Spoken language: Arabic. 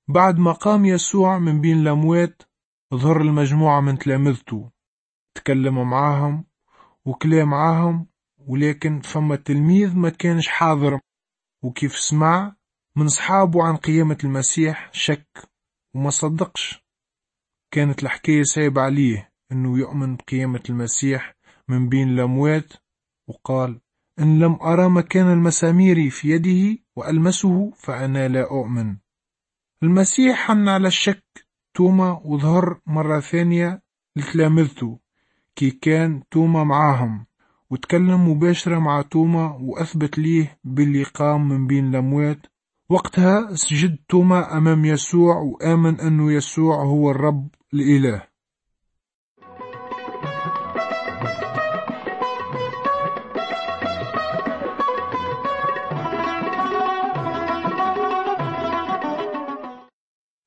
بعد ما قام يسوع من بين الأموات ظهر المجموعة من تلامذته، تكلم معاهم وكلام معاهم، ولكن فما تلميذ ما كانش حاضر، وكيف سمع من صحابه عن قيامة المسيح شك وما صدقش. كانت الحكاية صعبة عليه انه يؤمن بقيامة المسيح من بين الأموات، وقال: إن لم أرى مكان المسامير في يده وألمسه فأنا لا أؤمن. المسيح حن على الشك توما وظهر مرة ثانية لتلامذته كي كان توما معاهم، وتكلم مباشرة مع توما وأثبت ليه باللي قام من بين الأموات. وقتها سجد توما أمام يسوع وآمن أنه يسوع هو الرب الإله.